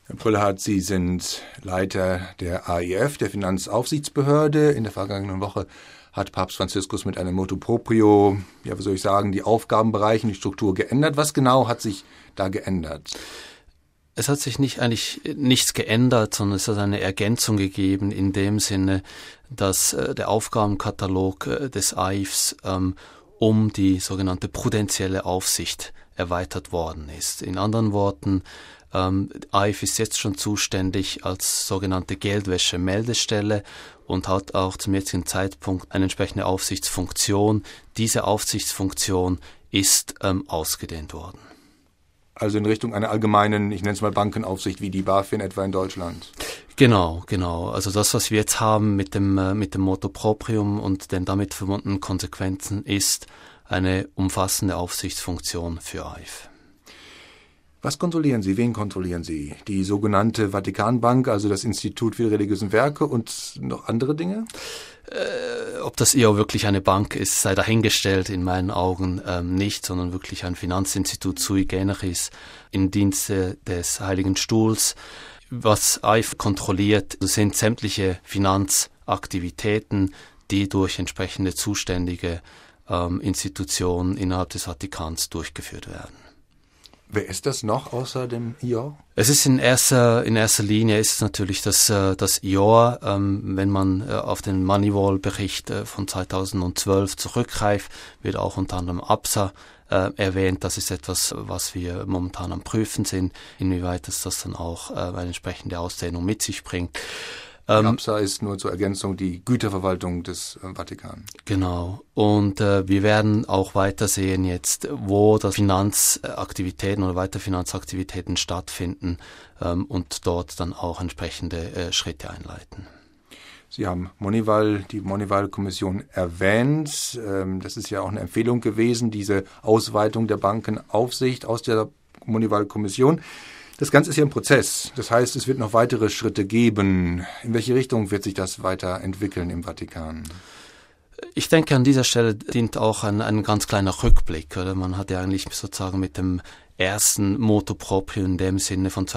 Herr Brüllhardt, Sie sind Leiter der AIF, der Finanzaufsichtsbehörde. In der vergangenen Woche hat Papst Franziskus mit einem Motu Proprio, ja, wie soll ich sagen, die Aufgabenbereiche, die Struktur geändert. Was genau hat sich da geändert? Es hat sich eigentlich nichts geändert, sondern es hat eine Ergänzung gegeben in dem Sinne, dass der Aufgabenkatalog des AIFs um die sogenannte prudentielle Aufsicht erweitert worden ist. In anderen Worten, AIF ist jetzt schon zuständig als sogenannte Geldwäsche-Meldestelle und hat auch zum jetzigen Zeitpunkt eine entsprechende Aufsichtsfunktion. Diese Aufsichtsfunktion ist ausgedehnt worden. Also in Richtung einer allgemeinen, ich nenne es mal Bankenaufsicht, wie die BaFin etwa in Deutschland. Genau. Also das, was wir jetzt haben mit dem Motu Proprium und den damit verbundenen Konsequenzen, ist eine umfassende Aufsichtsfunktion für AIF. Was kontrollieren Sie? Wen kontrollieren Sie? Die sogenannte Vatikanbank, also das Institut für die religiösen Werke und noch andere Dinge? Ob das eher wirklich eine Bank ist, sei dahingestellt, in meinen Augen nicht, sondern wirklich ein Finanzinstitut sui generis im Dienste des Heiligen Stuhls. Was AIF kontrolliert, sind sämtliche Finanzaktivitäten, die durch entsprechende zuständige Institutionen innerhalb des Vatikans durchgeführt werden. Wer ist das noch außer dem IOR? Es ist in erster Linie ist es natürlich das IOR. Wenn man auf den Moneyval-Bericht von 2012 zurückgreift, wird auch unter anderem ABSA erwähnt. Das ist etwas, was wir momentan am Prüfen sind, inwieweit das dann auch eine entsprechende Ausdehnung mit sich bringt. ABSA ist nur zur Ergänzung die Güterverwaltung des Vatikan. Genau. Und wir werden auch weiter sehen jetzt, wo das Finanzaktivitäten oder weitere Finanzaktivitäten stattfinden und dort dann auch entsprechende Schritte einleiten. Sie haben die Moneyval-Kommission erwähnt. Das ist ja auch eine Empfehlung gewesen, diese Ausweitung der Bankenaufsicht aus der Moneyval-Kommission. Das Ganze ist ja ein Prozess. Das heißt, es wird noch weitere Schritte geben. In welche Richtung wird sich das weiterentwickeln im Vatikan? Ich denke, an dieser Stelle dient auch ein ganz kleiner Rückblick. Oder? Man hat ja eigentlich sozusagen mit dem ersten Motu Proprio in dem Sinne von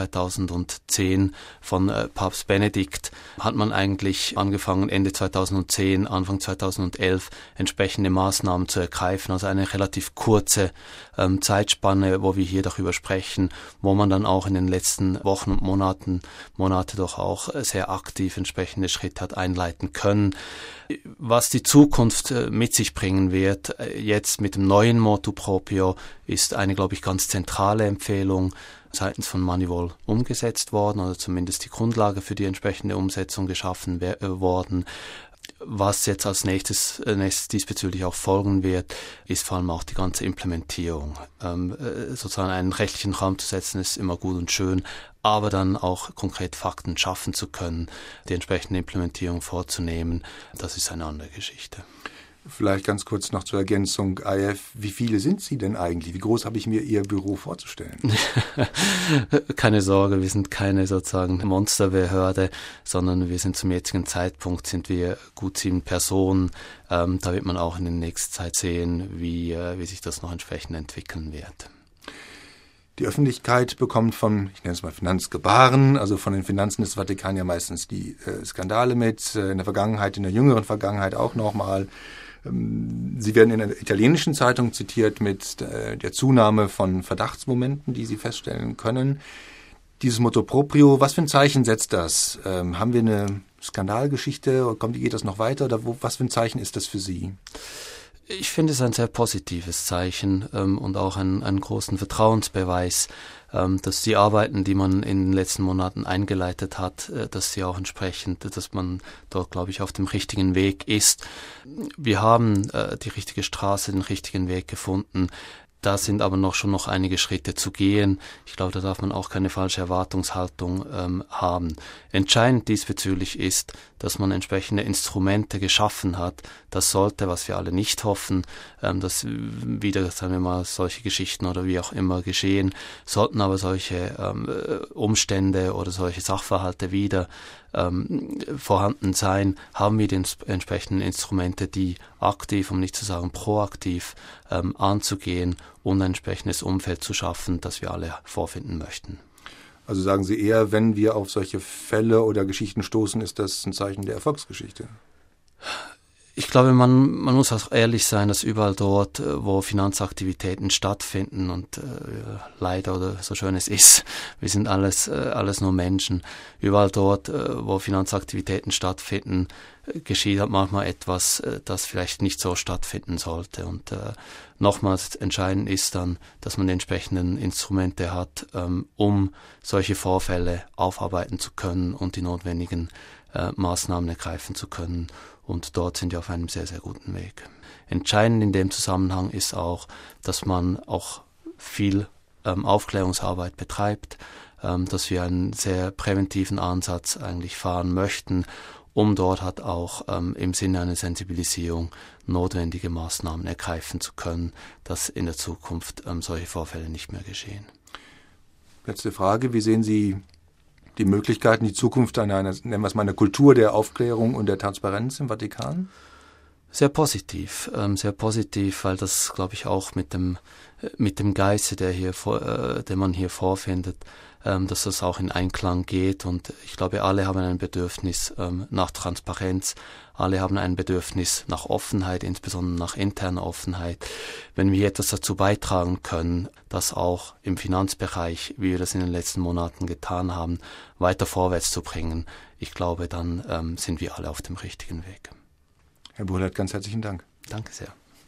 2010 von Papst Benedikt hat man eigentlich angefangen, Ende 2010, Anfang 2011 entsprechende Maßnahmen zu ergreifen. Also eine relativ kurze Zeitspanne, wo wir hier darüber sprechen, wo man dann auch in den letzten Wochen und Monate doch auch sehr aktiv entsprechende Schritte hat einleiten können. Was die Zukunft mit sich bringen wird, jetzt mit dem neuen Motu Proprio, ist eine, glaube ich, ganz zentrale Empfehlung seitens von Moneyval umgesetzt worden oder zumindest die Grundlage für die entsprechende Umsetzung geschaffen worden. Was jetzt als nächstes diesbezüglich auch folgen wird, ist vor allem auch die ganze Implementierung. Sozusagen einen rechtlichen Rahmen zu setzen, ist immer gut und schön, aber dann auch konkret Fakten schaffen zu können, die entsprechende Implementierung vorzunehmen, das ist eine andere Geschichte. Vielleicht ganz kurz noch zur Ergänzung, AIF, wie viele sind Sie denn eigentlich? Wie groß habe ich mir Ihr Büro vorzustellen? Keine Sorge, wir sind keine sozusagen Monsterbehörde, sondern wir sind zum jetzigen Zeitpunkt gut 7 Personen. Da wird man auch in der nächsten Zeit sehen, wie sich das noch entsprechend entwickeln wird. Die Öffentlichkeit bekommt von, ich nenne es mal Finanzgebaren, also von den Finanzen des Vatikan ja meistens die Skandale mit, in der jüngeren Vergangenheit auch nochmal. Sie werden in einer italienischen Zeitung zitiert mit der Zunahme von Verdachtsmomenten, die Sie feststellen können. Dieses Motu Proprio, was für ein Zeichen setzt das? Haben wir eine Skandalgeschichte? Geht das noch weiter? Oder was für ein Zeichen ist das für Sie? Ich finde es ein sehr positives Zeichen und auch einen großen Vertrauensbeweis, dass die Arbeiten, die man in den letzten Monaten eingeleitet hat, dass sie auch entsprechend, dass man dort, glaube ich, auf dem richtigen Weg ist. Wir haben die richtige Straße, den richtigen Weg gefunden. Da sind aber schon noch einige Schritte zu gehen. Ich glaube, da darf man auch keine falsche Erwartungshaltung haben. Entscheidend diesbezüglich ist, dass man entsprechende Instrumente geschaffen hat. Das sollte, was wir alle nicht hoffen, dass wieder, sagen wir mal, solche Geschichten oder wie auch immer geschehen, sollten aber solche Umstände oder solche Sachverhalte wieder vorhanden sein, haben wir die entsprechenden Instrumente, die aktiv, um nicht zu sagen proaktiv, anzugehen und ein entsprechendes Umfeld zu schaffen, das wir alle vorfinden möchten. Also sagen Sie eher, wenn wir auf solche Fälle oder Geschichten stoßen, ist das ein Zeichen der Erfolgsgeschichte? Ich glaube, man muss auch ehrlich sein, dass überall dort, wo Finanzaktivitäten stattfinden und leider oder so schön es ist, wir sind alles nur Menschen, überall dort, wo Finanzaktivitäten stattfinden, geschieht halt manchmal etwas, das vielleicht nicht so stattfinden sollte. Und nochmals entscheidend ist dann, dass man die entsprechenden Instrumente hat, um solche Vorfälle aufarbeiten zu können und die notwendigen Maßnahmen ergreifen zu können. Und dort sind wir auf einem sehr, sehr guten Weg. Entscheidend in dem Zusammenhang ist auch, dass man auch viel Aufklärungsarbeit betreibt, dass wir einen sehr präventiven Ansatz eigentlich fahren möchten, um dort halt auch im Sinne einer Sensibilisierung notwendige Maßnahmen ergreifen zu können, dass in der Zukunft solche Vorfälle nicht mehr geschehen. Letzte Frage, wie sehen Sie die Möglichkeiten, die Zukunft einer, nennen wir es mal, einer Kultur der Aufklärung und der Transparenz im Vatikan? Sehr positiv, weil das, glaube ich, auch mit dem Geiste, den man hier vorfindet, dass das auch in Einklang geht. Und ich glaube, alle haben ein Bedürfnis nach Transparenz, alle haben ein Bedürfnis nach Offenheit, insbesondere nach interner Offenheit. Wenn wir etwas dazu beitragen können, das auch im Finanzbereich, wie wir das in den letzten Monaten getan haben, weiter vorwärts zu bringen, ich glaube, dann sind wir alle auf dem richtigen Weg. Herr Burlat, ganz herzlichen Dank. Danke sehr.